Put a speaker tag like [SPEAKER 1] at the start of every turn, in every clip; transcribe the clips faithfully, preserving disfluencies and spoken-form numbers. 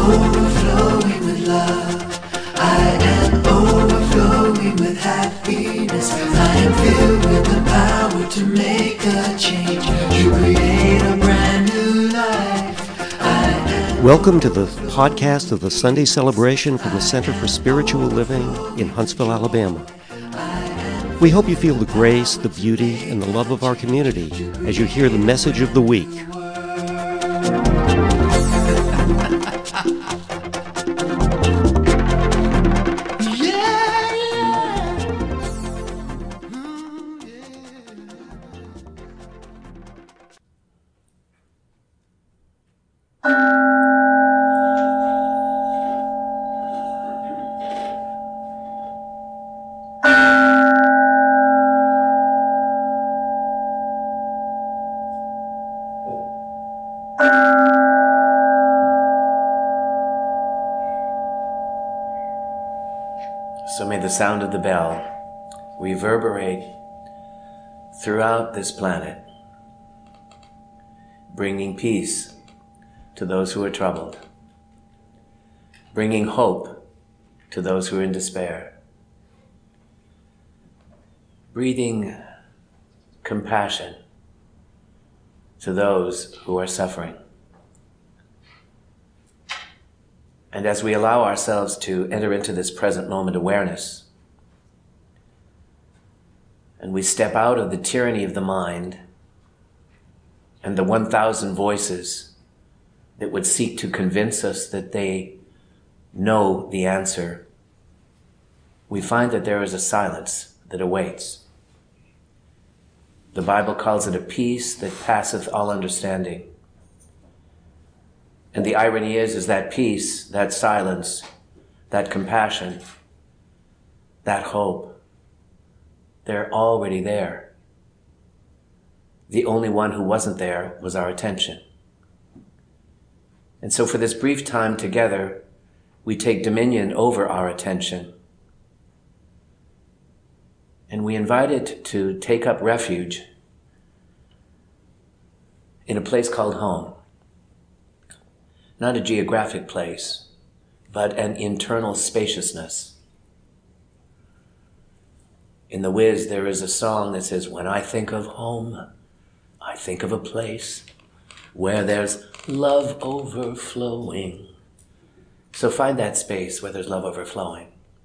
[SPEAKER 1] overflowing with love. I am overflowing with happiness. I am filled with the power to make a change, to create a brand new life. I am
[SPEAKER 2] Welcome to the podcast of the Sunday celebration from the Center for Spiritual Living in Huntsville, Alabama. We hope you feel the grace, the beauty, and the love of our community as you hear the message of the week.
[SPEAKER 3] So may the sound of the bell reverberate throughout this planet, bringing peace to those who are troubled, bringing hope to those who are in despair, breathing compassion to those who are suffering. And as we allow ourselves to enter into this present moment awareness, and we step out of the tyranny of the mind and the one thousand voices that would seek to convince us that they know the answer, we find that there is a silence that awaits. The Bible calls it a peace that passeth all understanding. And the irony is, is that peace, that silence, that compassion, that hope, they're already there. The only one who wasn't there was our attention. And so for this brief time together, we take dominion over our attention. And we invite it to take up refuge in a place called home. Not a geographic place, but an internal spaciousness. In The Wiz, there is a song that says, "When I think of home, I think of a place where there's love overflowing." So find that space where there's love overflowing.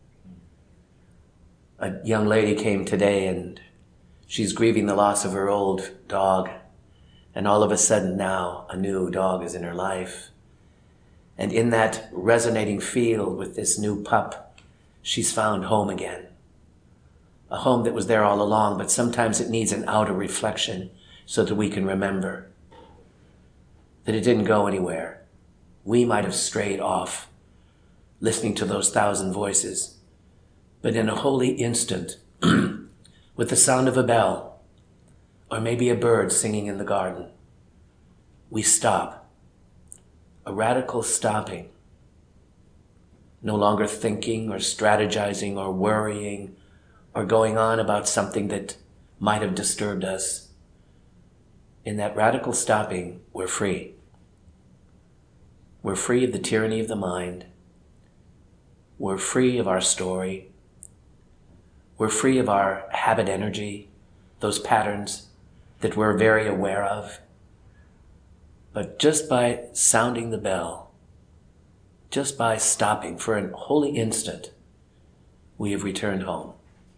[SPEAKER 3] A young lady came today and she's grieving the loss of her old dog. And all of a sudden now, a new dog is in her life. And in that resonating field with this new pup, she's found home again. A home that was there all along, but sometimes it needs an outer reflection so that we can remember that it didn't go anywhere. We might have strayed off, listening to those thousand voices, but in a holy instant, with the sound of a bell, or maybe a bird singing in the garden, we stop. A radical stopping, no longer thinking or strategizing or worrying or going on about something that might have disturbed us. In that radical stopping, we're free. We're free of the tyranny of the mind. We're free of our story. We're free of our habit energy, those patterns that we're very aware of. But just by sounding the bell, just by stopping for a holy instant, we have returned home.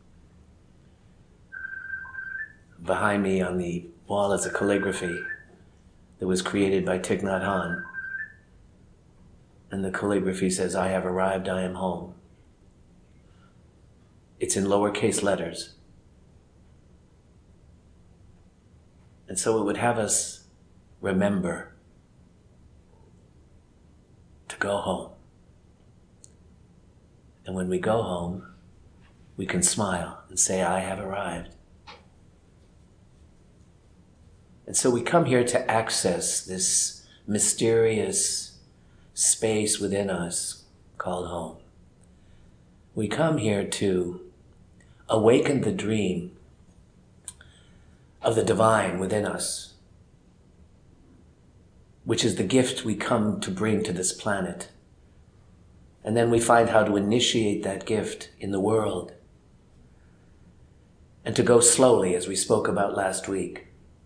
[SPEAKER 3] Behind me on the wall is a calligraphy that was created by Thich Nhat Hanh. And the calligraphy says, "I have arrived, I am home." It's in lowercase letters. And so it would have us remember to go home. And when we go home, we can smile and say, "I have arrived." And so we come here to access this mysterious space within us called home. We come here to awaken the dream of the divine within us, which is the gift we come to bring to this planet And then we find how to initiate that gift in the world. And to go slowly, as we spoke about last week.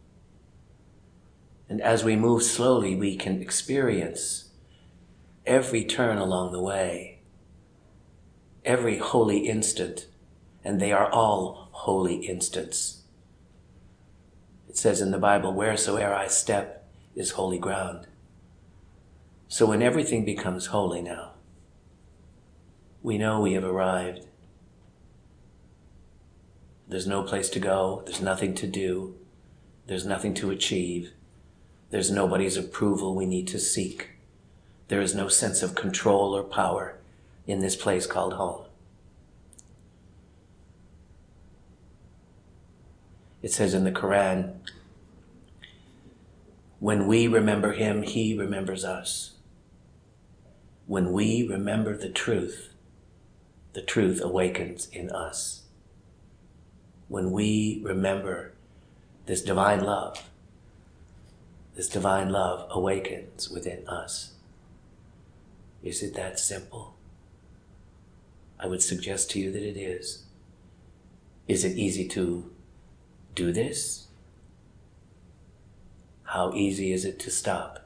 [SPEAKER 3] And as we move slowly, we can experience every turn along the way, every holy instant, and they are all holy instants. It says in the Bible, wheresoever I step is holy ground. So when everything becomes holy now, we know we have arrived. There's no place to go, there's nothing to do, there's nothing to achieve, there's nobody's approval we need to seek. There is no sense of control or power in this place called home. It says in the Quran, when we remember him, he remembers us. When we remember the truth, the truth awakens in us. When we remember this divine love, this divine love awakens within us. Is it that simple? I would suggest to you that it is. Is it easy to do this? How easy is it to stop?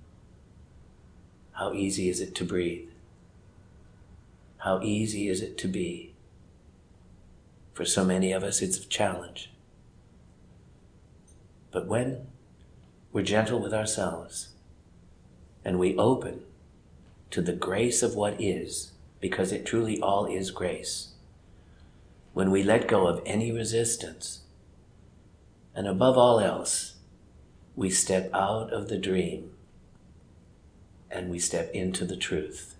[SPEAKER 3] How easy is it to breathe? How easy is it to be? For so many of us, it's a challenge. But when we're gentle with ourselves and we open to the grace of what is, because it truly all is grace, when we let go of any resistance, and above all else, we step out of the dream and we step into the truth.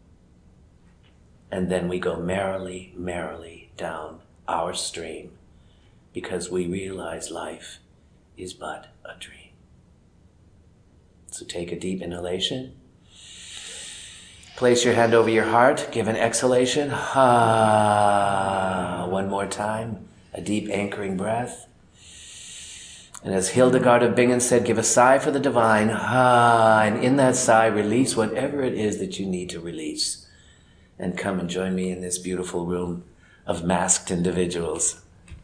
[SPEAKER 3] And then we go merrily, merrily down our stream because we realize life is but a dream. So take a deep inhalation. Place your hand over your heart. Give an exhalation. Ah, one more time. A deep anchoring breath. And as Hildegard of Bingen said, give a sigh for the divine. Ah, and in that sigh, release whatever it is that you need to release. And come and join me in this beautiful room of masked individuals.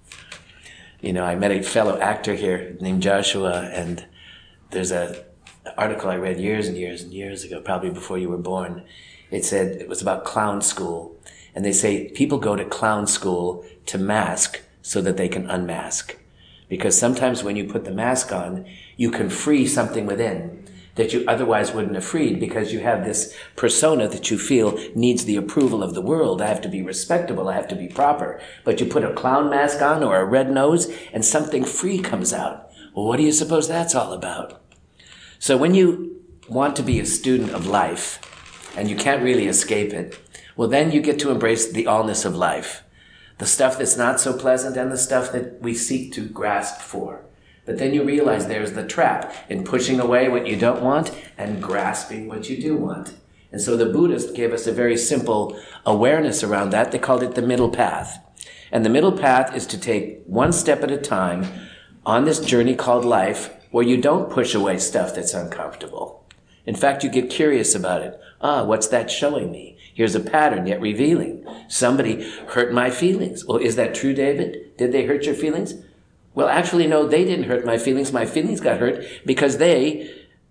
[SPEAKER 3] You know, I met a fellow actor here named Joshua, and there's a an article I read years and years and years ago, probably before you were born. It said, it was about clown school. And they say people go to clown school to mask so that they can unmask. Because sometimes when you put the mask on, you can free something within that you otherwise wouldn't have freed, because you have this persona that you feel needs the approval of the world. I have to be respectable, I have to be proper. But you put a clown mask on or a red nose and something free comes out. Well, what do you suppose that's all about? So when you want to be a student of life and you can't really escape it, well, then you get to embrace the allness of life. The stuff that's not so pleasant and the stuff that we seek to grasp for. But then you realize there's the trap in pushing away what you don't want and grasping what you do want. And so the Buddhists gave us a very simple awareness around that. They called it the middle path. And the middle path is to take one step at a time on this journey called life, where you don't push away stuff that's uncomfortable. In fact, you get curious about it. Ah, what's that showing me? Here's a pattern yet revealing. Somebody hurt my feelings. Well, is that true, David? Did they hurt your feelings? Well, actually, no, they didn't hurt my feelings. My feelings got hurt because they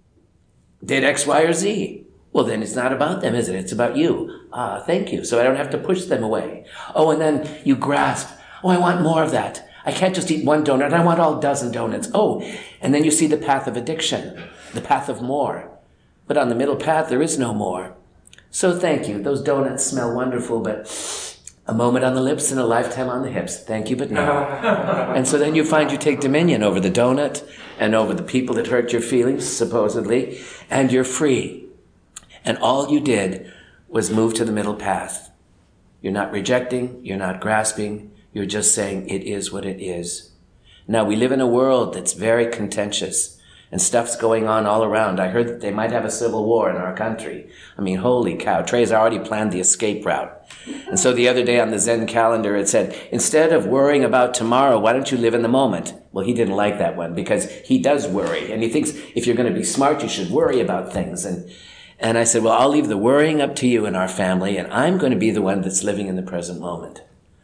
[SPEAKER 3] did X, Y, or Z. Well, then it's not about them, is it? It's about you. Ah, thank you. So I don't have to push them away. Oh, and then you grasp. Oh, I want more of that. I can't just eat one donut. I want all dozen donuts. Oh, and then you see the path of addiction, the path of more. But on the middle path, there is no more. So thank you. Those donuts smell wonderful, but a moment on the lips and a lifetime on the hips. Thank you, but no. And so then you find you take dominion over the donut and over the people that hurt your feelings, supposedly, and you're free. And all you did was move to the middle path. You're not rejecting. You're not grasping. You're just saying it is what it is. Now, we live in a world that's very contentious, and stuff's going on all around. I heard that they might have a civil war in our country. I mean, holy cow. Trey's already planned the escape route. And so the other day on the Zen calendar, it said, instead of worrying about tomorrow, why don't you live in the moment? Well, he didn't like that one because he does worry. And he thinks if you're going to be smart, you should worry about things. And And I said, well, I'll leave the worrying up to you and our family, and I'm going to be the one that's living in the present moment.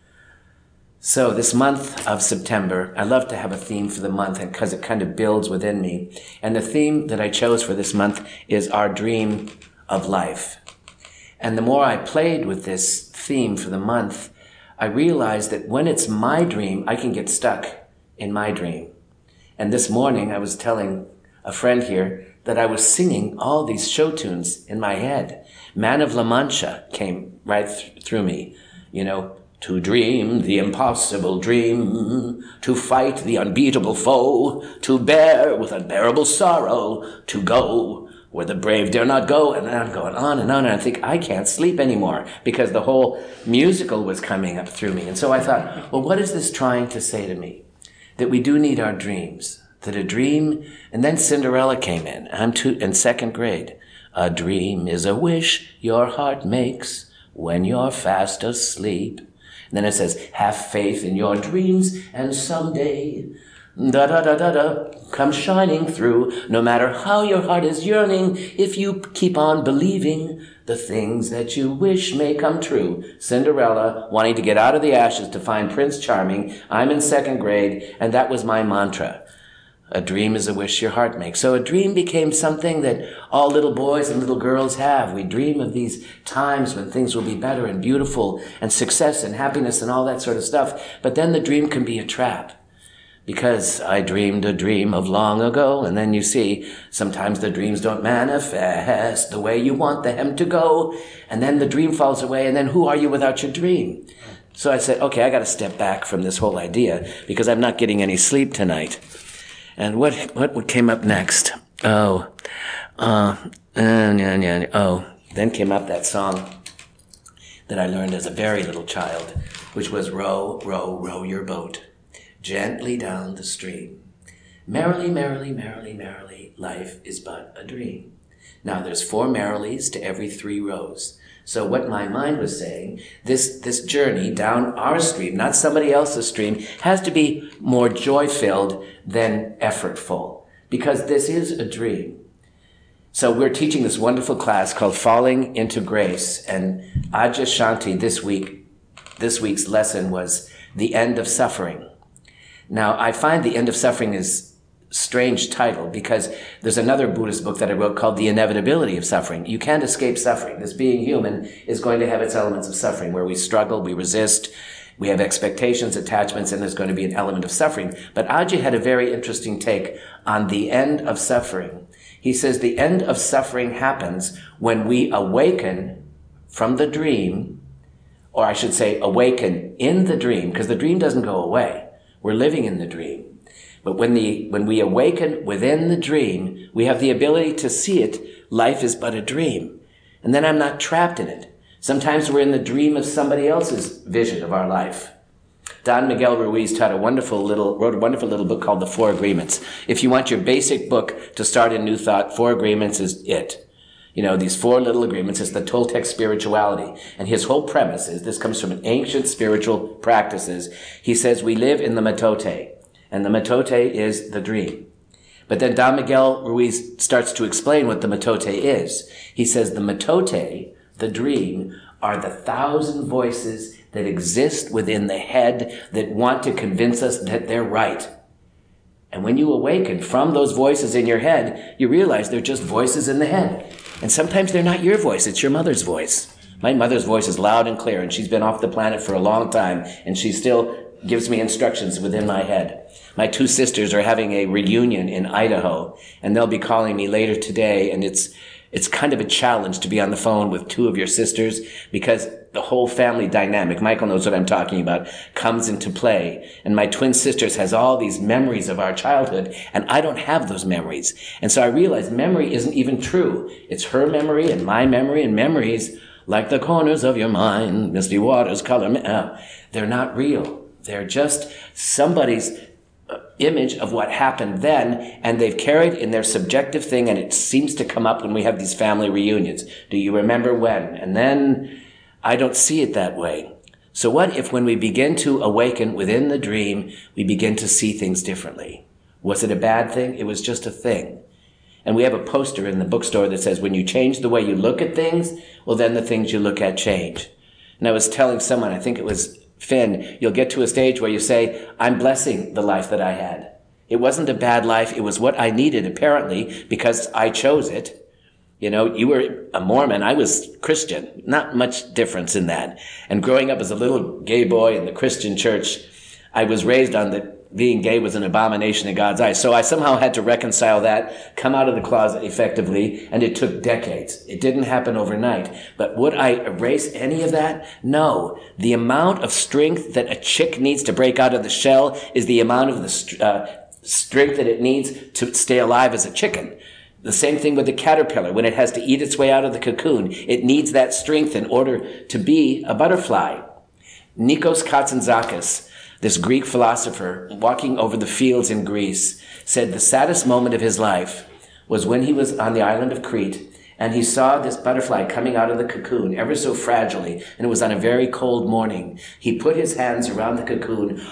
[SPEAKER 3] So this month of September, I love to have a theme for the month because it kind of builds within me. And the theme that I chose for this month is our dream of life. And the more I played with this theme for the month, I realized that when it's my dream, I can get stuck in my dream. And this morning I was telling a friend here that I was singing all these show tunes in my head. Man of La Mancha came right th- through me, you know, to dream the impossible dream, to fight the unbeatable foe, to bear with unbearable sorrow, to go where the brave dare not go. And then I'm going on and on, and I think I can't sleep anymore because the whole musical was coming up through me. And so I thought, well, what is this trying to say to me? That we do need our dreams, that a dream, and then Cinderella came in. I'm two, in second grade. A dream is a wish your heart makes when you're fast asleep. And then it says, have faith in your dreams, and someday, da-da-da-da-da, come shining through. No matter how your heart is yearning, if you keep on believing, the things that you wish may come true. Cinderella, wanting to get out of the ashes to find Prince Charming. I'm in second grade, and that was my mantra. A dream is a wish your heart makes. So a dream became something that all little boys and little girls have. We dream of these times when things will be better and beautiful and success and happiness and all that sort of stuff. But then the dream can be a trap. Because I dreamed a dream of long ago, and then you see, sometimes the dreams don't manifest the way you want them to go, and then the dream falls away, and then who are you without your dream? So I said, okay, I got to step back from this whole idea, because I'm not getting any sleep tonight. And what what came up next? Oh, uh, and, and, and, oh, then came up that song that I learned as a very little child, which was row, row, row your boat gently down the stream. Merrily, merrily, merrily, merrily, life is but a dream. Now there's four merrilies to every three rows. So what my mind was saying, this, this journey down our stream, not somebody else's stream, has to be more joy-filled than effortful, because this is a dream. So we're teaching this wonderful class called Falling into Grace, and Ajja Shanti this week, this week's lesson was the end of suffering. Now, I find the end of suffering is strange title because there's another Buddhist book that I wrote called The Inevitability of Suffering. You can't escape suffering. This being human is going to have its elements of suffering where we struggle, we resist, we have expectations, attachments, and there's going to be an element of suffering. But Ajja had a very interesting take on the end of suffering. He says the end of suffering happens when we awaken from the dream, or I should say awaken in the dream, because the dream doesn't go away. We're living in the dream. But when the when we awaken within the dream, we have the ability to see it. Life is but a dream. And then I'm not trapped in it. Sometimes we're in the dream of somebody else's vision of our life. Don Miguel Ruiz taught a wonderful little, wrote a wonderful little book called The Four Agreements. If you want your basic book to start a new thought, Four Agreements is it. You know, these four little agreements is the Toltec spirituality. And his whole premise is, this comes from an ancient spiritual practices. He says we live in the metote. And the metote is the dream. But then Don Miguel Ruiz starts to explain what the metote is. He says the metote, the dream, are the thousand voices that exist within the head that want to convince us that they're right. And when you awaken from those voices in your head, you realize they're just voices in the head. And sometimes they're not your voice, it's your mother's voice. My mother's voice is loud and clear, and she's been off the planet for a long time, and she still gives me instructions within my head. My two sisters are having a reunion in Idaho, and they'll be calling me later today, and it's it's kind of a challenge to be on the phone with two of your sisters because the whole family dynamic, Michael knows what I'm talking about, comes into play. And my twin sisters has all these memories of our childhood, and I don't have those memories. And so I realized memory isn't even true. It's her memory and my memory, and memories, like the corners of your mind, misty waters color me. Uh, they're not real. They're just somebody's image of what happened then, and they've carried in their subjective thing, and it seems to come up when we have these family reunions. Do you remember when? And then I don't see it that way. So what if when we begin to awaken within the dream, we begin to see things differently? Was it a bad thing? It was just a thing. And we have a poster in the bookstore that says, when you change the way you look at things, well, then the things you look at change. And I was telling someone, I think it was Finn, you'll get to a stage where you say, I'm blessing the life that I had. It wasn't a bad life. It was what I needed, apparently, because I chose it. You know, you were a Mormon. I was Christian. Not much difference in that. And growing up as a little gay boy in the Christian church, I was raised on that being gay was an abomination in God's eyes. So I somehow had to reconcile that, come out of the closet effectively, and it took decades. It didn't happen overnight. But would I erase any of that? No. The amount of strength that a chick needs to break out of the shell is the amount of the uh, strength that it needs to stay alive as a chicken. The same thing with the caterpillar. When it has to eat its way out of the cocoon, it needs that strength in order to be a butterfly. Nikos Kazantzakis, this Greek philosopher, walking over the fields in Greece, said the saddest moment of his life was when he was on the island of Crete and he saw this butterfly coming out of the cocoon ever so fragilely, and it was on a very cold morning. He put his hands around the cocoon,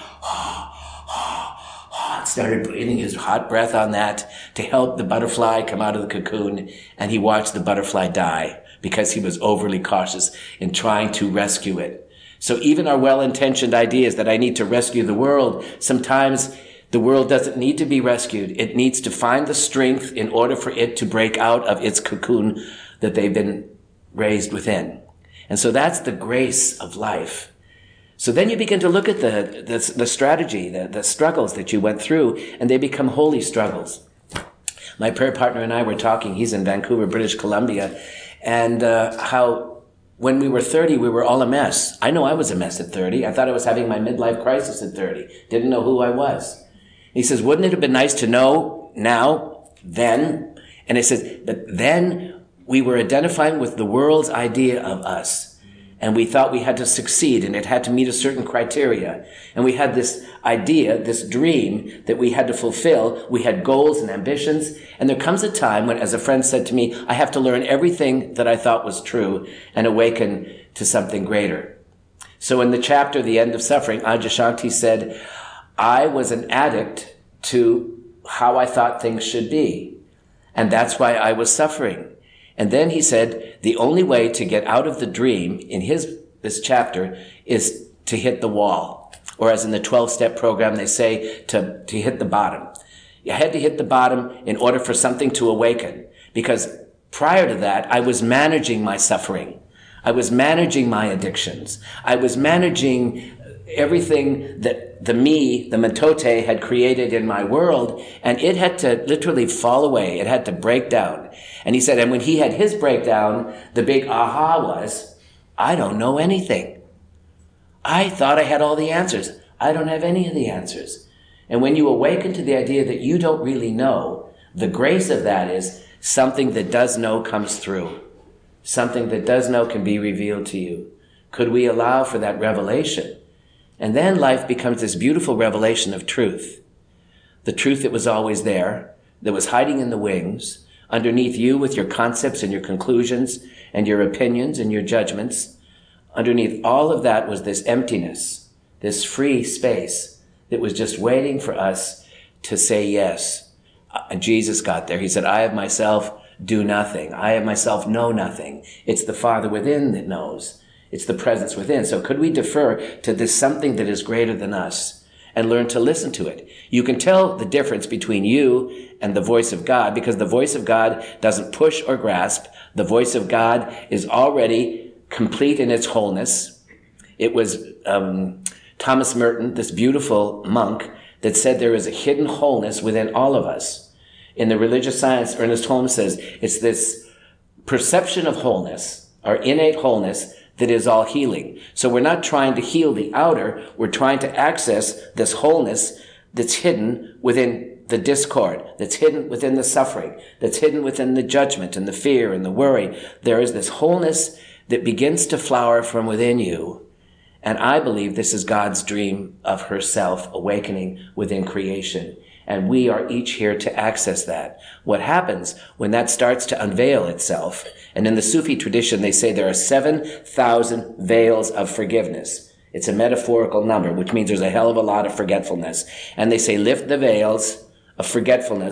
[SPEAKER 3] started breathing his hot breath on that to help the butterfly come out of the cocoon, and he watched the butterfly die because he was overly cautious in trying to rescue it. So even our well-intentioned ideas that I need to rescue the world, sometimes the world doesn't need to be rescued. It needs to find the strength in order for it to break out of its cocoon that they've been raised within. And so that's the grace of life. So then you begin to look at the, the, the strategy, the, the struggles that you went through, and they become holy struggles. My prayer partner and I were talking, he's in Vancouver, British Columbia, and uh, how when we were thirty, we were all a mess. I know I was a mess at thirty. I thought I was having my midlife crisis at thirty. Didn't know who I was. He says, wouldn't it have been nice to know now, then? And he says, but then we were identifying with the world's idea of us. And we thought we had to succeed and it had to meet a certain criteria. And we had this idea, this dream that we had to fulfill. We had goals and ambitions. And there comes a time when, as a friend said to me, I have to learn everything that I thought was true and awaken to something greater. So in the chapter, The End of Suffering, Adyashanti said, I was an addict to how I thought things should be. And that's why I was suffering. And then he said, the only way to get out of the dream in his, this chapter is to hit the wall. Or as in the twelve-step program, they say to, to hit the bottom. You had to hit the bottom in order for something to awaken. Because prior to that, I was managing my suffering. I was managing my addictions. I was managing everything that the me, the metote, had created in my world, and it had to literally fall away. It had to break down. And he said, and when he had his breakdown, the big aha was, I don't know anything. I thought I had all the answers. I don't have any of the answers. And when you awaken to the idea that you don't really know, the grace of that is something that does know comes through. Something that does know can be revealed to you. Could we allow for that revelation? And then life becomes this beautiful revelation of truth. The truth that was always there, that was hiding in the wings, underneath you with your concepts and your conclusions and your opinions and your judgments. Underneath all of that was this emptiness, this free space that was just waiting for us to say yes. Uh, Jesus got there. He said, I of myself do nothing. I of myself know nothing. It's the Father within that knows. It's the presence within. So could we defer to this something that is greater than us and learn to listen to it? You can tell the difference between you and the voice of God because the voice of God doesn't push or grasp. The voice of God is already complete in its wholeness. It was um, Thomas Merton, this beautiful monk, that said there is a hidden wholeness within all of us. In the religious science, Ernest Holmes says it's this perception of wholeness, our innate wholeness, that is all healing. So we're not trying to heal the outer, we're trying to access this wholeness that's hidden within the discord, that's hidden within the suffering, that's hidden within the judgment and the fear and the worry. There is this wholeness that begins to flower from within you. And I believe this is God's dream of herself awakening within creation. And we are each here to access that. What happens when that starts to unveil itself? And in the Sufi tradition, they say there are seven thousand veils of forgiveness. It's a metaphorical number, which means there's a hell of a lot of forgetfulness. And they say lift the veils of forgetfulness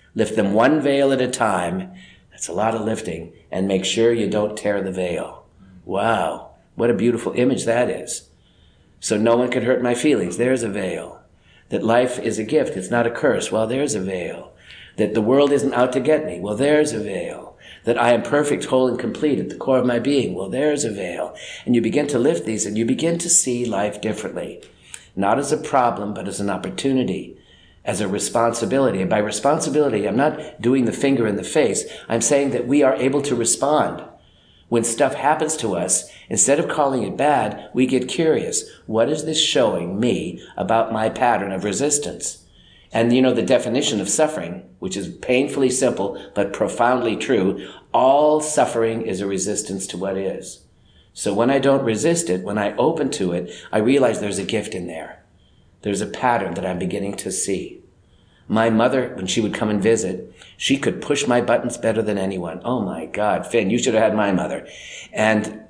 [SPEAKER 3] Lift them one veil at a time. That's a lot of lifting. And make sure you don't tear the veil. Wow, what a beautiful image that is. So no one can hurt my feelings. There's a veil. That life is a gift. It's not a curse. Well, there's a veil. That the world isn't out to get me. Well, there's a veil. That I am perfect, whole, and complete at the core of my being. Well, there's a veil. And you begin to lift these and you begin to see life differently. Not as a problem, but as an opportunity, as a responsibility. And by responsibility, I'm not doing the finger in the face. I'm saying that we are able to respond. When stuff happens to us, instead of calling it bad, we get curious. What is this showing me about my pattern of resistance? And you know, the definition of suffering, which is painfully simple but profoundly true, all suffering is a resistance to what is. So when I don't resist it, when I open to it, I realize there's a gift in there. There's a pattern that I'm beginning to see. My mother, when she would come and visit, she could push my buttons better than anyone. Oh my God, Finn, you should have had my mother. And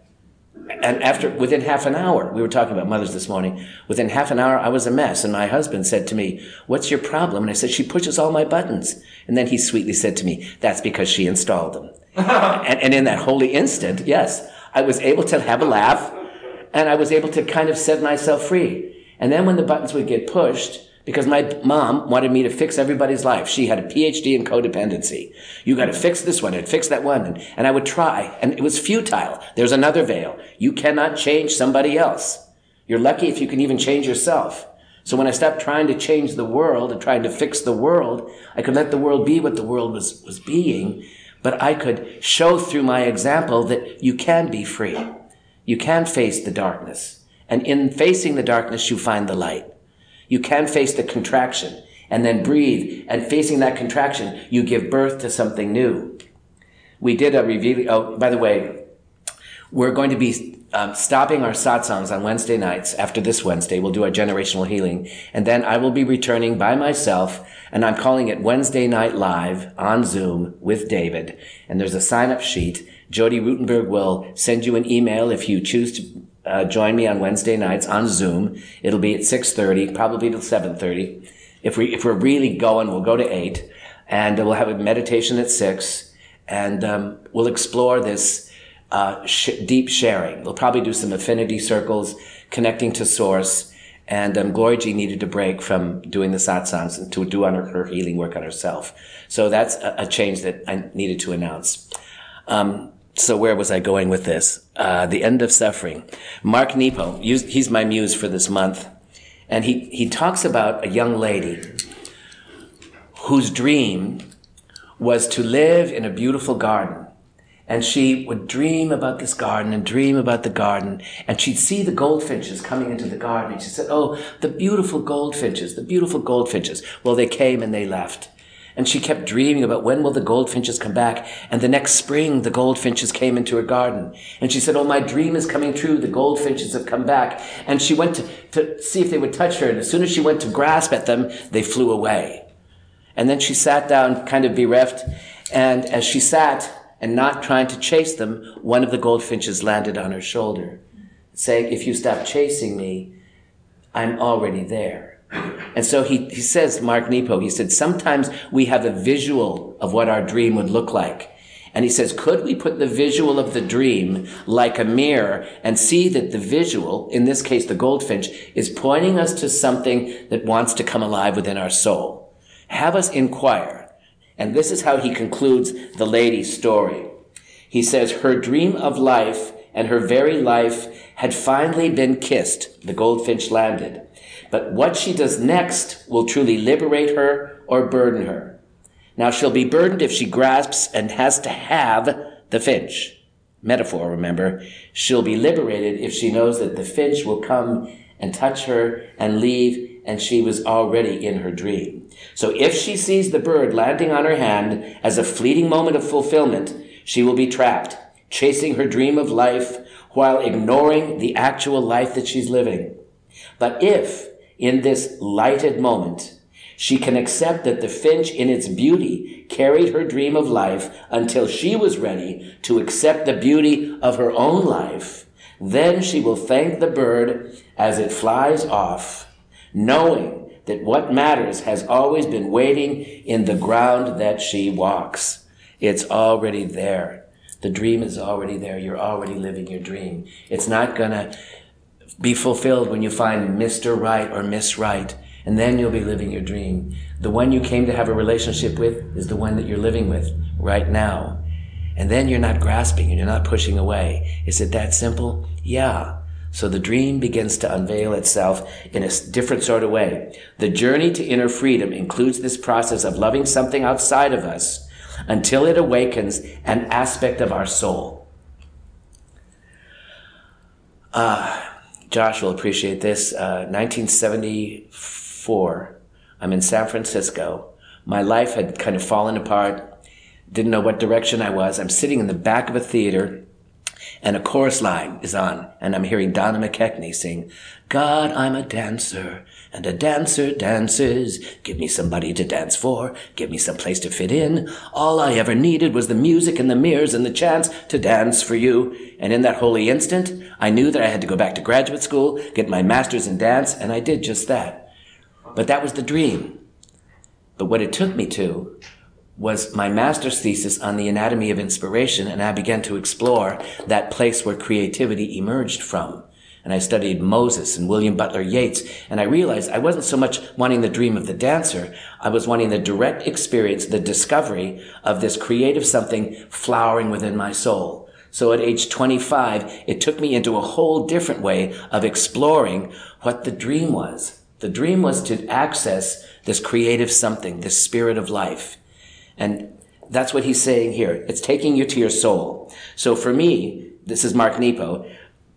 [SPEAKER 3] and after, within half an hour, we were talking about mothers this morning, within half an hour, I was a mess. And my husband said to me, what's your problem? And I said, she pushes all my buttons. And then he sweetly said to me, that's because she installed them. and, and in that holy instant, yes, I was able to have a laugh and I was able to kind of set myself free. And then when the buttons would get pushed, because my mom wanted me to fix everybody's life. She had a P H D in codependency. You got to fix this one and fix that one. And, and I would try, and it was futile. There's another veil. You cannot change somebody else. You're lucky if you can even change yourself. So when I stopped trying to change the world and trying to fix the world, I could let the world be what the world was, was being, but I could show through my example that you can be free. You can face the darkness. And in facing the darkness, you find the light. You can face the contraction and then breathe. And facing that contraction, you give birth to something new. We did a revealing. Oh, by the way, we're going to be um, stopping our satsangs on Wednesday nights. After this Wednesday, we'll do our generational healing. And then I will be returning by myself. And I'm calling it Wednesday Night Live on Zoom with David. And there's a sign-up sheet. Jody Rutenberg will send you an email if you choose to Uh, join me on Wednesday nights on Zoom. It'll be at six thirty, probably till seven thirty. If we, if we're really going, we'll go to eight, and we'll have a meditation at six, and um, we'll explore this uh, sh- deep sharing. We'll probably do some affinity circles, connecting to source, and um, Gloria G needed a break from doing the satsangs and to do on her, her healing work on herself. So that's a, a change that I needed to announce. Um, So where was I going with this? Uh, the end of suffering. Mark Nepo, he's my muse for this month. And he, he talks about a young lady whose dream was to live in a beautiful garden. And she would dream about this garden and dream about the garden. And she'd see the goldfinches coming into the garden. And she said, oh, the beautiful goldfinches, the beautiful goldfinches. Well, they came and they left. And she kept dreaming about when will the goldfinches come back. And the next spring, the goldfinches came into her garden. And she said, oh, my dream is coming true. The goldfinches have come back. And she went to, to see if they would touch her. And as soon as she went to grasp at them, they flew away. And then she sat down, kind of bereft. And as she sat and not trying to chase them, one of the goldfinches landed on her shoulder, saying, if you stop chasing me, I'm already there. And so he, he says, Mark Nepo, he said, sometimes we have a visual of what our dream would look like. And he says, could we put the visual of the dream like a mirror and see that the visual, in this case the goldfinch, is pointing us to something that wants to come alive within our soul? Have us inquire. And this is how he concludes the lady's story. He says, her dream of life and her very life had finally been kissed. The goldfinch landed. But what she does next will truly liberate her or burden her. Now, she'll be burdened if she grasps and has to have the finch. Metaphor, remember. She'll be liberated if she knows that the finch will come and touch her and leave, and she was already in her dream. So if she sees the bird landing on her hand as a fleeting moment of fulfillment, she will be trapped, chasing her dream of life while ignoring the actual life that she's living. But if, in this lighted moment, she can accept that the finch in its beauty carried her dream of life until she was ready to accept the beauty of her own life, then she will thank the bird as it flies off, knowing that what matters has always been waiting in the ground that she walks. It's already there. The dream is already there. You're already living your dream. It's not going to be fulfilled when you find Mister Right or Miss Right, and then you'll be living your dream. The one you came to have a relationship with is the one that you're living with right now. And then you're not grasping and you're not pushing away. Is it that simple? Yeah. So the dream begins to unveil itself in a different sort of way. The journey to inner freedom includes this process of loving something outside of us until it awakens an aspect of our soul. Uh, Josh will appreciate this. Uh, nineteen seventy-four, I'm in San Francisco. My life had kind of fallen apart. Didn't know what direction I was. I'm sitting in the back of a theater, and a chorus line is on, and I'm hearing Donna McKechnie sing, God, I'm a dancer, and a dancer dances. Give me somebody to dance for. Give me some place to fit in. All I ever needed was the music and the mirrors and the chance to dance for you. And in that holy instant, I knew that I had to go back to graduate school, get my master's in dance, and I did just that. But that was the dream. But what it took me to was my master's thesis on the anatomy of inspiration, and I began to explore that place where creativity emerged from. And I studied Moses and William Butler Yeats, and I realized I wasn't so much wanting the dream of the dancer, I was wanting the direct experience, the discovery of this creative something flowering within my soul. So at age twenty-five, it took me into a whole different way of exploring what the dream was. The dream was to access this creative something, this spirit of life. And that's what he's saying here. It's taking you to your soul. So for me, this is Mark Nepo,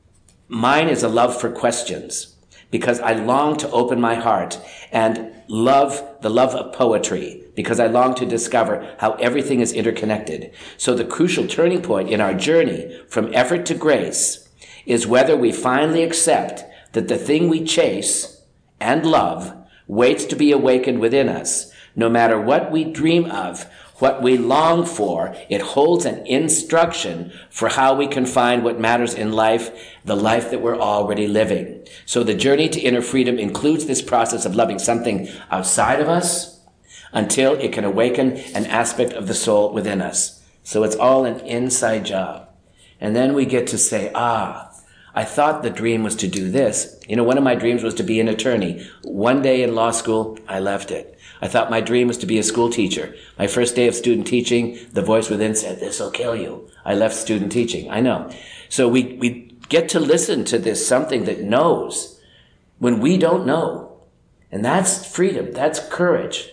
[SPEAKER 3] mine is a love for questions because I long to open my heart and love the love of poetry because I long to discover how everything is interconnected. So the crucial turning point in our journey from effort to grace is whether we finally accept that the thing we chase and love waits to be awakened within us. No matter what we dream of, what we long for, it holds an instruction for how we can find what matters in life, the life that we're already living. So the journey to inner freedom includes this process of loving something outside of us until it can awaken an aspect of the soul within us. So it's all an inside job. And then we get to say, ah, I thought the dream was to do this. You know, one of my dreams was to be an attorney. One day in law school, I left it. I thought my dream was to be a school teacher. My first day of student teaching, the voice within said, this'll kill you. I left student teaching. I know. So we, we get to listen to this something that knows when we don't know. And that's freedom. That's courage.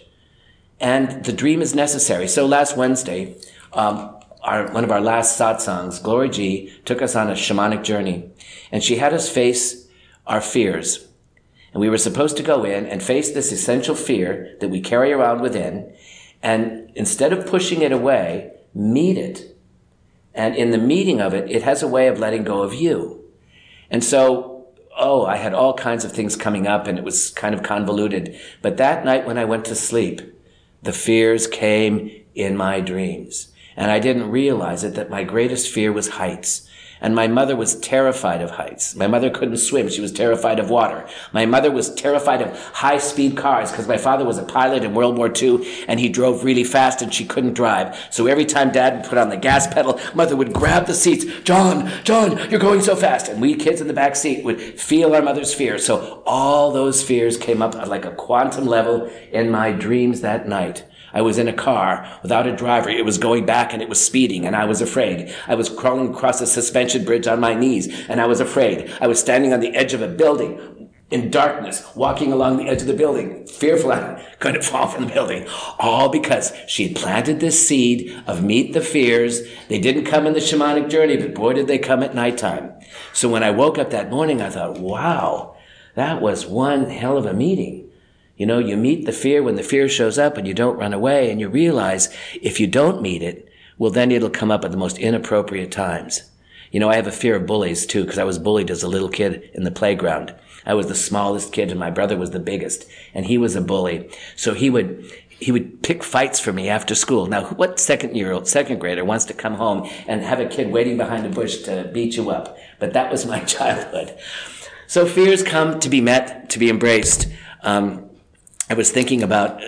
[SPEAKER 3] And the dream is necessary. So last Wednesday, um, our, one of our last satsangs, Glory G, took us on a shamanic journey. And she had us face our fears. And we were supposed to go in and face this essential fear that we carry around within. And instead of pushing it away, meet it. And in the meeting of it, it has a way of letting go of you. And so, oh, I had all kinds of things coming up and it was kind of convoluted. But that night when I went to sleep, the fears came in my dreams. And I didn't realize it, that my greatest fear was heights. And my mother was terrified of heights. My mother couldn't swim. She was terrified of water. My mother was terrified of high-speed cars because my father was a pilot in World War Two and he drove really fast and she couldn't drive. So every time Dad would put on the gas pedal, Mother would grab the seats. John, John, you're going so fast. And we kids in the back seat would feel our mother's fear. So all those fears came up like a quantum level in my dreams that night. I was in a car without a driver. It was going back and it was speeding and I was afraid. I was crawling across a suspension bridge on my knees and I was afraid. I was standing on the edge of a building in darkness, walking along the edge of the building, fearful I couldn't fall from the building. All because she had planted this seed of meet the fears. They didn't come in the shamanic journey, but boy, did they come at nighttime. So when I woke up that morning, I thought, wow, that was one hell of a meeting. You know, you meet the fear when the fear shows up and you don't run away and you realize if you don't meet it, well, then it'll come up at the most inappropriate times. You know, I have a fear of bullies too because I was bullied as a little kid in the playground. I was the smallest kid and my brother was the biggest and he was a bully. So he would, he would pick fights for me after school. Now, what second year old, second grader wants to come home and have a kid waiting behind a bush to beat you up? But that was my childhood. So fears come to be met, to be embraced. Um, I was thinking about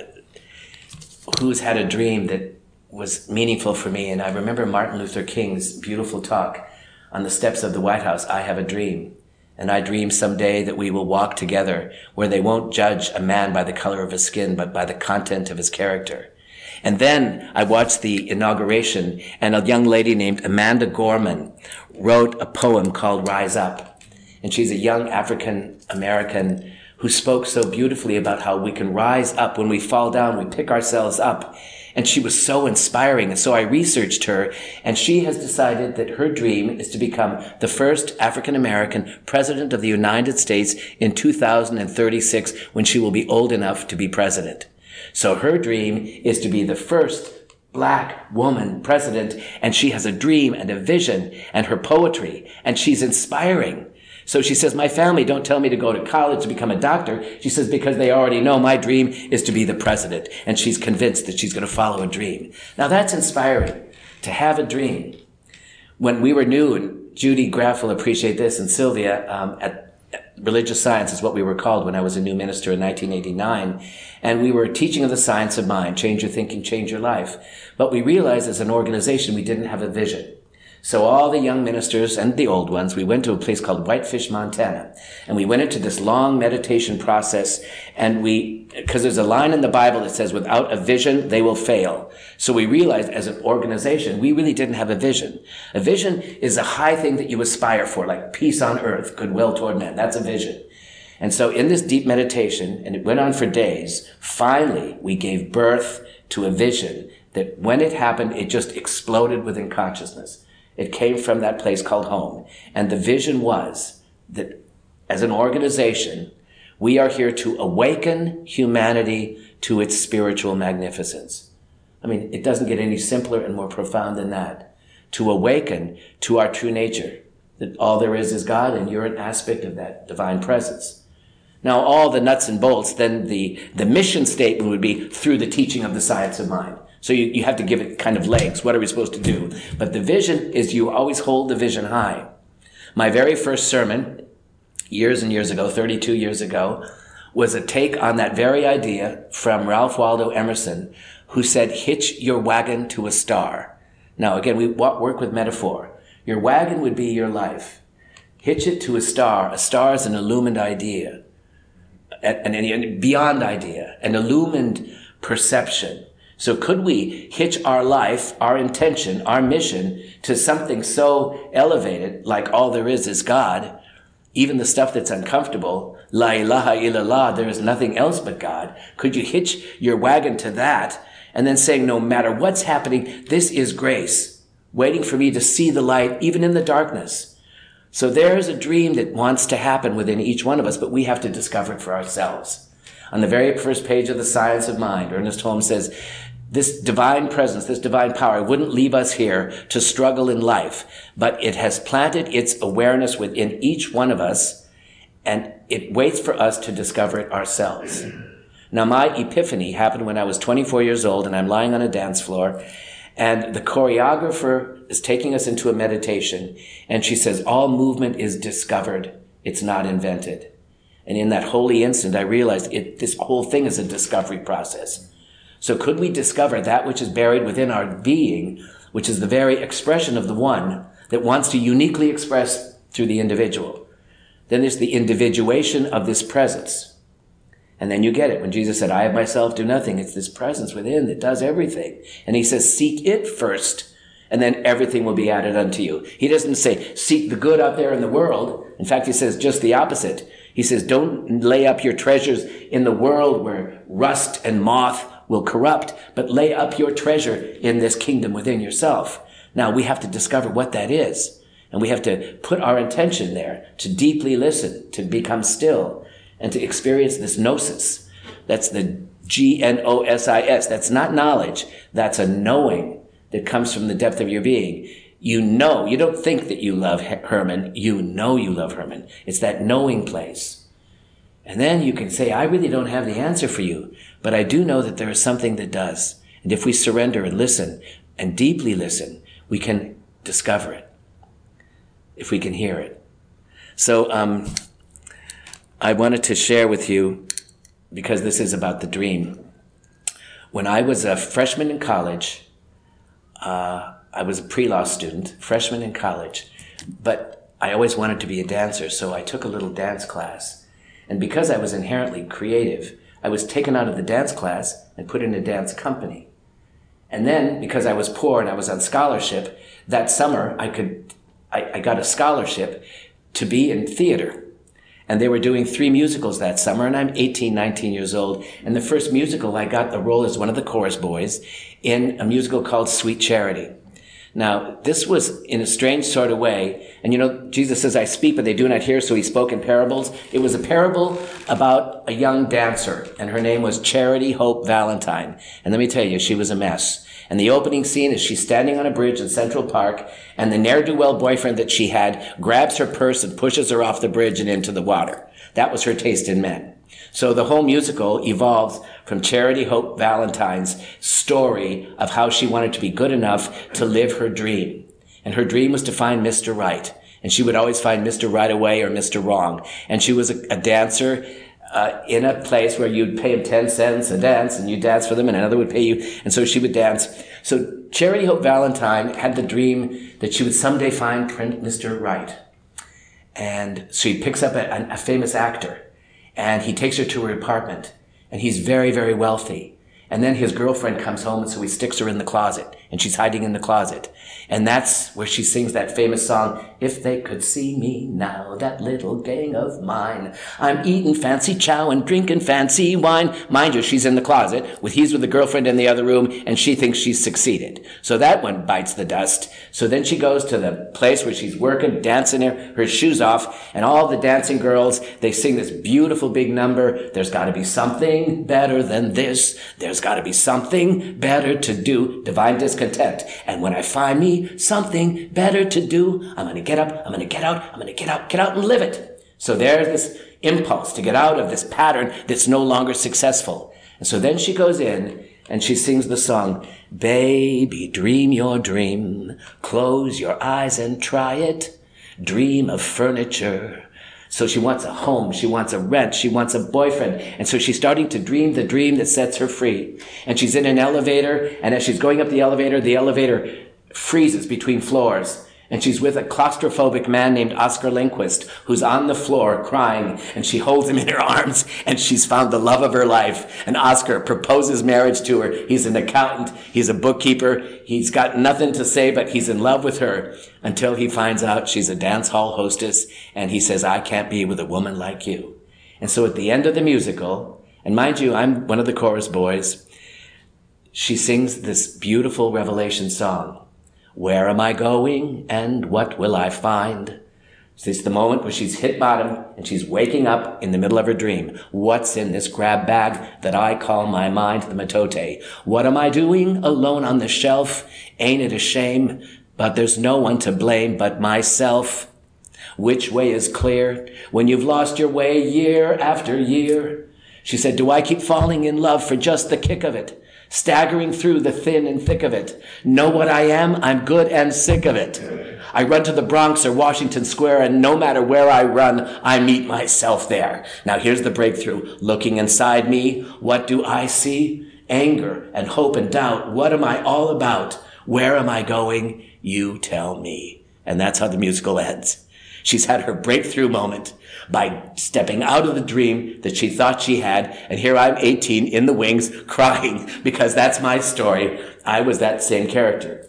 [SPEAKER 3] who's had a dream that was meaningful for me, and I remember Martin Luther King's beautiful talk on the steps of the White House. I have a dream, and I dream someday that we will walk together where they won't judge a man by the color of his skin, but by the content of his character. And then I watched the inauguration, and a young lady named Amanda Gorman wrote a poem called Rise Up. And she's a young African American who spoke so beautifully about how we can rise up. When we fall down, we pick ourselves up. And she was so inspiring. And so I researched her, and she has decided that her dream is to become the first African American president of the United States in two thousand thirty-six, when she will be old enough to be president. So her dream is to be the first black woman president, and she has a dream and a vision and her poetry, and she's inspiring. So she says, my family don't tell me to go to college to become a doctor. She says, because they already know my dream is to be the president, and she's convinced that she's going to follow a dream. Now that's inspiring, to have a dream. When we were new, and Judy Graff will appreciate this, and Sylvia, um, at Religious Science is what we were called when I was a new minister in nineteen eighty-nine. And we were teaching of the science of mind, change your thinking, change your life. But we realized as an organization we didn't have a vision. So all the young ministers and the old ones, we went to a place called Whitefish, Montana. And we went into this long meditation process. And we, because there's a line in the Bible that says, without a vision, they will fail. So we realized as an organization, we really didn't have a vision. A vision is a high thing that you aspire for, like peace on earth, goodwill toward men. That's a vision. And so in this deep meditation, and it went on for days, finally we gave birth to a vision that when it happened, it just exploded within consciousness. It came from that place called home. And the vision was that as an organization, we are here to awaken humanity to its spiritual magnificence. I mean, it doesn't get any simpler and more profound than that. To awaken to our true nature, that all there is is God, and you're an aspect of that divine presence. Now, all the nuts and bolts, then the, the mission statement would be through the teaching of the science of mind. So you, you have to give it kind of legs. What are we supposed to do? But the vision is you always hold the vision high. My very first sermon, years and years ago, thirty-two years ago, was a take on that very idea from Ralph Waldo Emerson, who said, hitch your wagon to a star. Now, again, we work with metaphor. Your wagon would be your life. Hitch it to a star. A star is an illumined idea, an, an beyond idea, an illumined perception. So could we hitch our life, our intention, our mission to something so elevated, like all there is is God, even the stuff that's uncomfortable, la ilaha illallah, there is nothing else but God. Could you hitch your wagon to that and then saying, no matter what's happening, this is grace, waiting for me to see the light, even in the darkness. So there is a dream that wants to happen within each one of us, but we have to discover it for ourselves. On the very first page of The Science of Mind, Ernest Holmes says, this divine presence, this divine power wouldn't leave us here to struggle in life, but it has planted its awareness within each one of us, and it waits for us to discover it ourselves. Now, my epiphany happened when I was twenty-four years old, and I'm lying on a dance floor, and the choreographer is taking us into a meditation, and she says, all movement is discovered, it's not invented. And in that holy instant, I realized it, this whole thing is a discovery process. So could we discover that which is buried within our being, which is the very expression of the one that wants to uniquely express through the individual? Then there's the individuation of this presence. And then you get it. When Jesus said, I of myself do nothing, it's this presence within that does everything. And he says, seek it first, and then everything will be added unto you. He doesn't say, seek the good out there in the world. In fact, he says just the opposite. He says, don't lay up your treasures in the world where rust and moth will corrupt, but lay up your treasure in this kingdom within yourself. Now we have to discover what that is, and we have to put our intention there to deeply listen, to become still, and to experience this gnosis. That's the G N O S I S. That's not knowledge. That's a knowing that comes from the depth of your being. You know, you don't think that you love Herman. You know you love Herman. It's that knowing place. And then you can say, I really don't have the answer for you, but I do know that there is something that does. And if we surrender and listen, and deeply listen, we can discover it, if we can hear it. So um, I wanted to share with you because this is about the dream. When I was a freshman in college, uh, I was a pre-law student, freshman in college, but I always wanted to be a dancer, so I took a little dance class. And because I was inherently creative, I was taken out of the dance class and put in a dance company. And then, because I was poor and I was on scholarship, that summer I could, I, I got a scholarship to be in theater. And they were doing three musicals that summer, and I'm eighteen, nineteen years old. And the first musical, I got the role as one of the chorus boys in a musical called Sweet Charity. Now, this was in a strange sort of way. And you know, Jesus says, I speak, but they do not hear, so he spoke in parables. It was a parable about a young dancer, and her name was Charity Hope Valentine. And let me tell you, she was a mess. And the opening scene is she's standing on a bridge in Central Park, and the ne'er-do-well boyfriend that she had grabs her purse and pushes her off the bridge and into the water. That was her taste in men. So the whole musical evolves from Charity Hope Valentine's story of how she wanted to be good enough to live her dream. And her dream was to find Mister Right. And she would always find Mister Right away or Mister Wrong. And she was a, a dancer uh, in a place where you'd pay him ten cents a dance, and you'd dance for them, and another would pay you. And so she would dance. So Charity Hope Valentine had the dream that she would someday find Mister Right. And so she picks up a, a famous actor, and he takes her to her apartment, and he's very, very wealthy. And then his girlfriend comes home, and so he sticks her in the closet, and she's hiding in the closet. And that's where she sings that famous song, If They Could See Me Now, That Little Gang of Mine. I'm eating fancy chow and drinking fancy wine. Mind you, she's in the closet, with he's with the girlfriend in the other room, and she thinks she's succeeded. So that one bites the dust. So then she goes to the place where she's working, dancing her, her shoes off, and all the dancing girls, they sing this beautiful big number. There's got to be something better than this. There's got to be something better to do. Divine discontent. And when I find me something better to do, I'm going to get up, I'm going to get out, I'm going to get out, get out and live it. So there's this impulse to get out of this pattern that's no longer successful. And so then she goes in and she sings the song, Baby, dream your dream, close your eyes and try it, dream of furniture. So she wants a home, she wants a rent, she wants a boyfriend. And so she's starting to dream the dream that sets her free. And she's in an elevator, and as she's going up the elevator, the elevator freezes between floors. And she's with a claustrophobic man named Oscar Lindquist, who's on the floor crying, and she holds him in her arms, and she's found the love of her life. And Oscar proposes marriage to her. He's an accountant. He's a bookkeeper. He's got nothing to say, but he's in love with her until he finds out she's a dance hall hostess, and he says, I can't be with a woman like you. And so at the end of the musical, and mind you, I'm one of the chorus boys, she sings this beautiful Revelation song. Where am I going, and what will I find? So it's the moment where she's hit bottom, and she's waking up in the middle of her dream. What's in this grab bag that I call my mind, the matote? What am I doing alone on the shelf? Ain't it a shame? But there's no one to blame but myself. Which way is clear when you've lost your way year after year? She said, do I keep falling in love for just the kick of it? Staggering through the thin and thick of it. Know what I am? I'm good and sick of it. I run to the Bronx or Washington Square, and no matter where I run, I meet myself there. Now here's the breakthrough. Looking inside me, what do I see? Anger and hope and doubt. What am I all about? Where am I going? You tell me. And that's how the musical ends. She's had her breakthrough moment by stepping out of the dream that she thought she had. And here I'm eighteen in the wings crying because that's my story. I was that same character.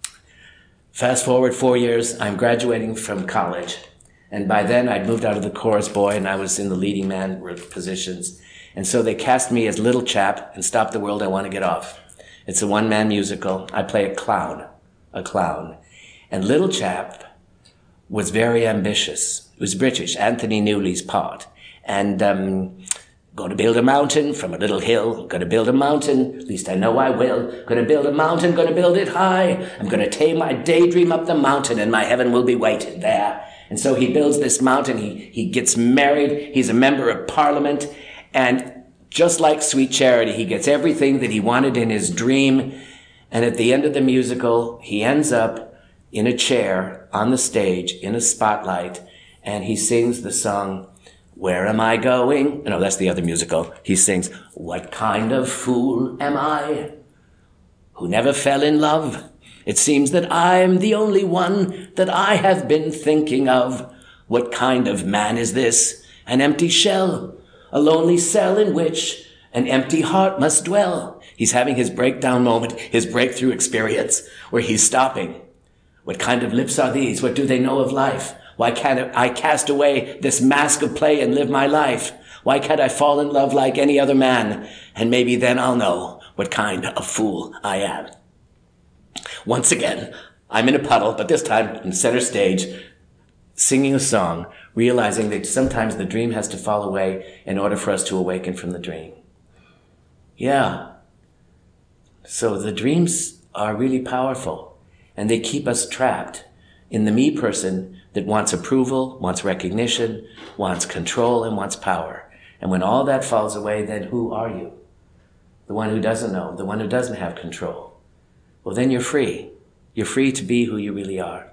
[SPEAKER 3] Fast forward four years, I'm graduating from college. And by then I'd moved out of the chorus boy and I was in the leading man positions. And so they cast me as Little Chap in Stop the World, I Want to Get Off. It's a one-man musical. I play a clown, a clown. And Little Chap was very ambitious. It was British, Anthony Newley's part. And um, going to build a mountain from a little hill. Going to build a mountain, at least I know I will. Going to build a mountain, going to build it high. I'm going to take my daydream up the mountain and my heaven will be waiting there. And so he builds this mountain. He, he gets married. He's a member of parliament. And just like Sweet Charity, he gets everything that he wanted in his dream. And at the end of the musical, he ends up in a chair on the stage in a spotlight, and he sings the song, Where am I going? No, that's the other musical. He sings, what kind of fool am I who never fell in love? It seems that I'm the only one that I have been thinking of. What kind of man is this? An empty shell, a lonely cell in which an empty heart must dwell. He's having his breakdown moment, his breakthrough experience, where he's stopping. What kind of lips are these? What do they know of life? Why can't I cast away this mask of play and live my life? Why can't I fall in love like any other man? And maybe then I'll know what kind of fool I am. Once again, I'm in a puddle, but this time in center stage, singing a song, realizing that sometimes the dream has to fall away in order for us to awaken from the dream. Yeah. So the dreams are really powerful, and they keep us trapped in the me person that wants approval, wants recognition, wants control, and wants power. And when all that falls away, then who are you? The one who doesn't know, the one who doesn't have control. Well, then you're free. You're free to be who you really are.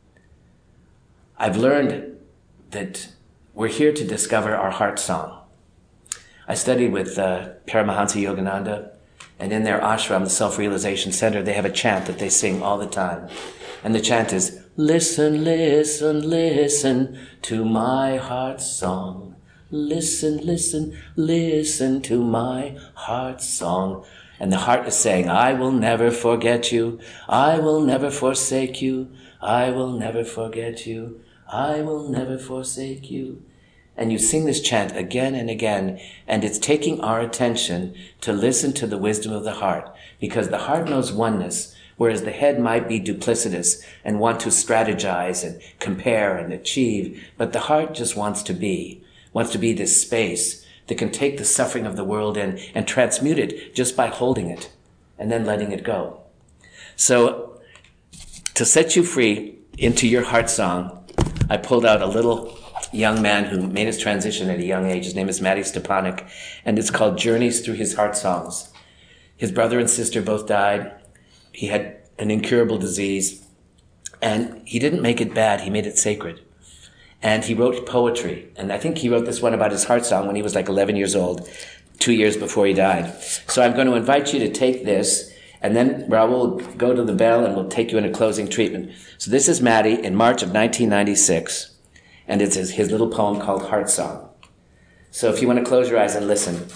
[SPEAKER 3] I've learned that we're here to discover our heart song. I studied with uh, Paramahansa Yogananda, and in their ashram, the Self-Realization Center, they have a chant that they sing all the time. And the chant is, listen, listen, listen to my heart song. Listen, listen, listen to my heart song. And the heart is saying, I will never forget you. I will never forsake you. I will never forget you. I will never forsake you. And you sing this chant again and again, and it's taking our attention to listen to the wisdom of the heart, because the heart knows oneness, whereas the head might be duplicitous and want to strategize and compare and achieve, but the heart just wants to be, wants to be this space that can take the suffering of the world in and transmute it just by holding it and then letting it go. So to set you free into your heart song, I pulled out a little young man who made his transition at a young age. His name is Matty Stepanek, and it's called Journeys Through His Heart Songs. His brother and sister both died. He had an incurable disease, and he didn't make it bad. He made it sacred. And he wrote poetry, and I think he wrote this one about his heart song when he was like eleven years old, two years before he died. So I'm going to invite you to take this, and then Raul will go to the bell and we'll take you in a closing treatment. So this is Matty in March of nineteen ninety-six, and it's his, his little poem called Heart Song. So if you want to close your eyes and listen.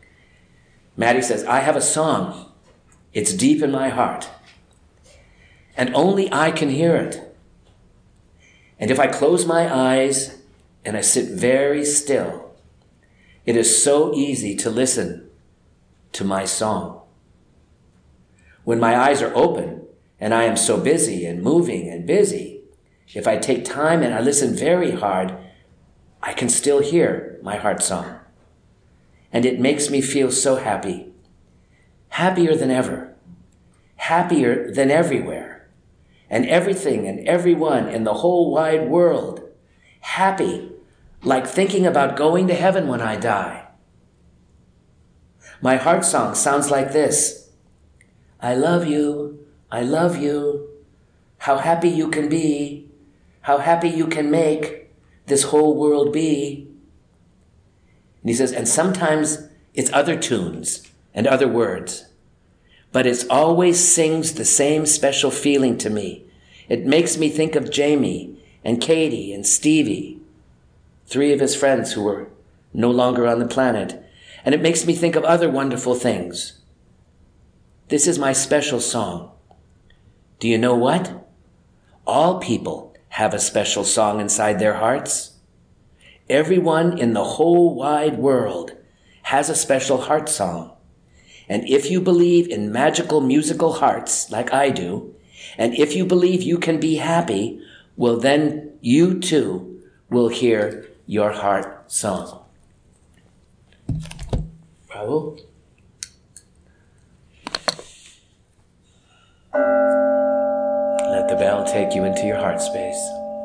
[SPEAKER 3] Matty says, I have a song. It's deep in my heart, and only I can hear it. And if I close my eyes and I sit very still, it is so easy to listen to my song. When my eyes are open and I am so busy and moving and busy, if I take time and I listen very hard, I can still hear my heart song. And it makes me feel so happy, happier than ever, happier than everywhere. And everything and everyone in the whole wide world, happy, like thinking about going to heaven when I die. My heart song sounds like this. I love you, I love you, how happy you can be, how happy you can make this whole world be. And he says, and sometimes it's other tunes and other words, but it always sings the same special feeling to me. It makes me think of Jamie and Katie and Stevie, three of his friends who were no longer on the planet. And it makes me think of other wonderful things. This is my special song. Do you know what? All people have a special song inside their hearts. Everyone in the whole wide world has a special heart song. And if you believe in magical musical hearts, like I do, and if you believe you can be happy, well, then you too will hear your heart song. Raul? Let the bell take you into your heart space.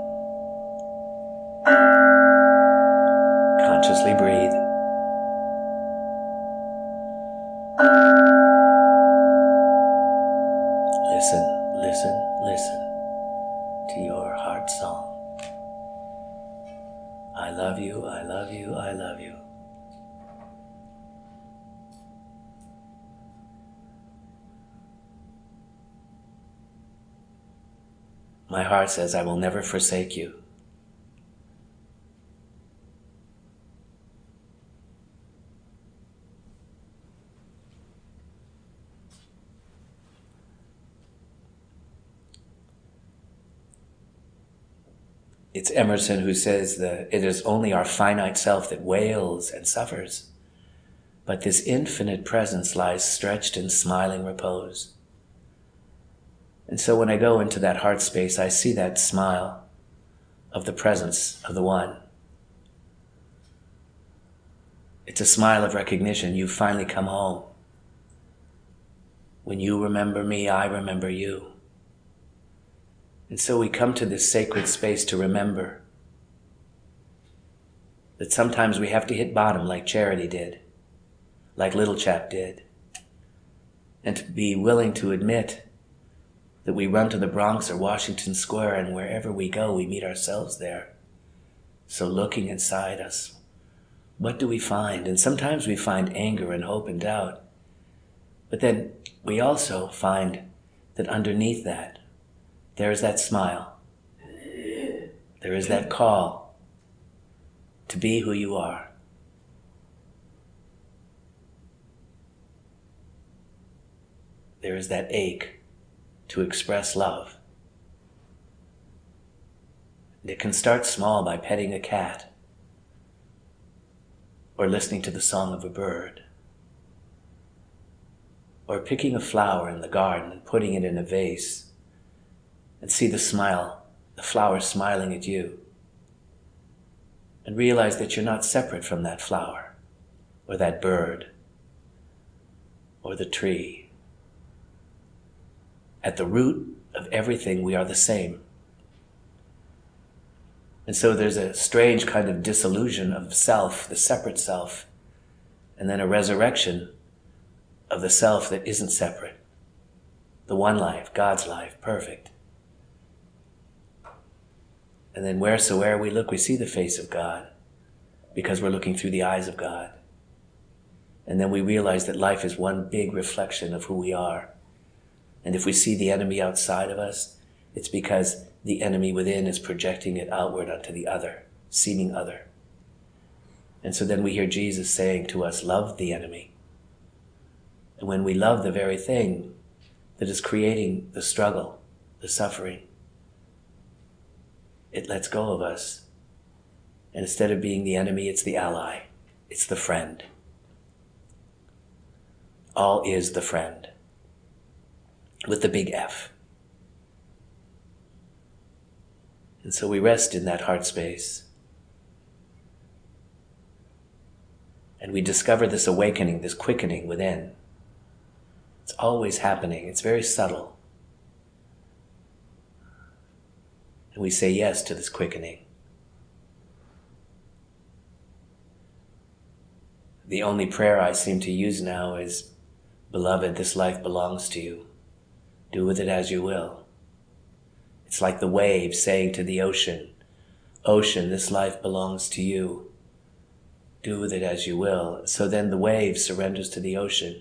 [SPEAKER 3] Consciously breathe. Listen, listen, listen to your heart song. I love you, I love you, I love you. My heart says, I will never forsake you. It's Emerson who says that it is only our finite self that wails and suffers, but this infinite presence lies stretched in smiling repose. And so when I go into that heart space, I see that smile of the presence of the One. It's a smile of recognition. You've finally come home. When you remember me, I remember you. And so we come to this sacred space to remember that sometimes we have to hit bottom like Charity did, like Little Chap did, and to be willing to admit that we run to the Bronx or Washington Square, and wherever we go, we meet ourselves there. So looking inside us, what do we find? And sometimes we find anger and hope and doubt, but then we also find that underneath that, there is that smile. There is that call to be who you are. There is that ache to express love. And it can start small by petting a cat or listening to the song of a bird or picking a flower in the garden and putting it in a vase and see the smile, the flower smiling at you, and realize that you're not separate from that flower or that bird or the tree. At the root of everything, we are the same. And so there's a strange kind of dissolution of self, the separate self, and then a resurrection of the self that isn't separate, the one life, God's life, perfect. And then wheresoever we look, we see the face of God because we're looking through the eyes of God. And then we realize that life is one big reflection of who we are. And if we see the enemy outside of us, it's because the enemy within is projecting it outward onto the other, seeming other. And so then we hear Jesus saying to us, love the enemy. And when we love the very thing that is creating the struggle, the suffering, it lets go of us. And instead of being the enemy, it's the ally. It's the friend. All is the friend. With the big F. And so we rest in that heart space. And we discover this awakening, this quickening within. It's always happening. It's very subtle. And we say yes to this quickening. The only prayer I seem to use now is, beloved, this life belongs to you. Do with it as you will. It's like the wave saying to the ocean, ocean, this life belongs to you. Do with it as you will. So then the wave surrenders to the ocean.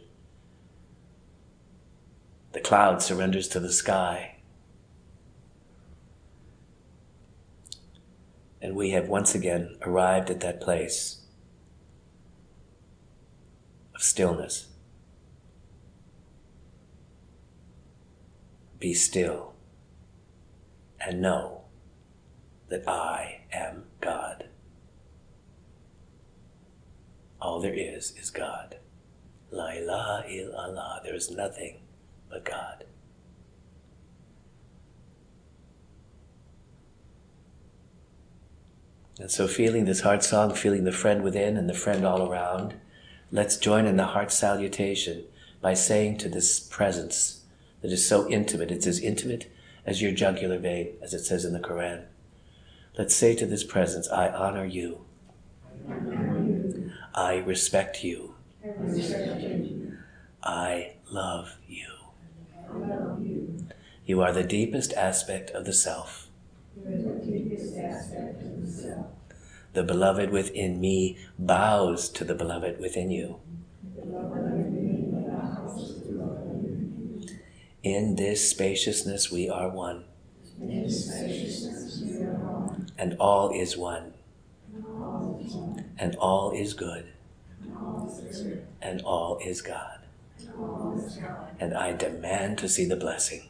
[SPEAKER 3] The cloud surrenders to the sky. And we have once again arrived at that place of stillness. Be still and know that I am God. All there is is God. La ilaha illallah. There is nothing but God. And so feeling this heart song, feeling the friend within and the friend all around, let's join in the heart salutation by saying to this presence that is so intimate, it's as intimate as your jugular vein, as it says in the Quran. Let's say to this presence, I honor you. I respect you. I love you. You are the deepest aspect of the self. The beloved within me bows to the beloved within you. In this spaciousness we are one. And all is one. And all is good. And all is God. And I demand to see the blessing.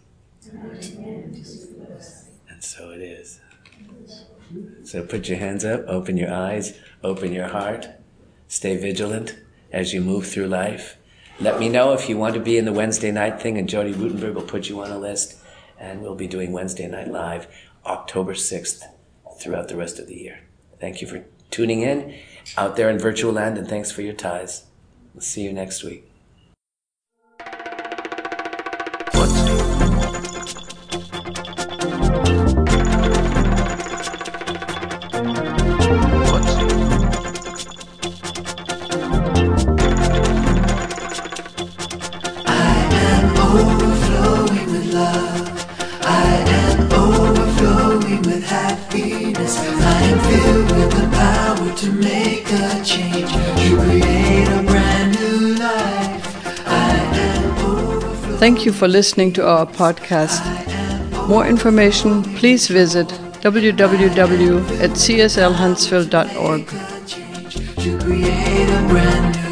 [SPEAKER 3] And so it is. So put your hands up, open your eyes, open your heart. Stay vigilant as you move through life. Let me know if you want to be in the Wednesday night thing, and Jody Rutenberg will put you on a list. And we'll be doing Wednesday Night Live October sixth throughout the rest of the year. Thank you for tuning in out there in virtual land, and thanks for your ties. We'll see you next week.
[SPEAKER 1] Overflowing with love, I am overflowing with happiness. I am filled with the power to make a change, to create a brand new life. I am overflowing.
[SPEAKER 4] Thank you for listening to our podcast. More information, please visit w w w dot c s l huntsville dot org.
[SPEAKER 1] To create a brand new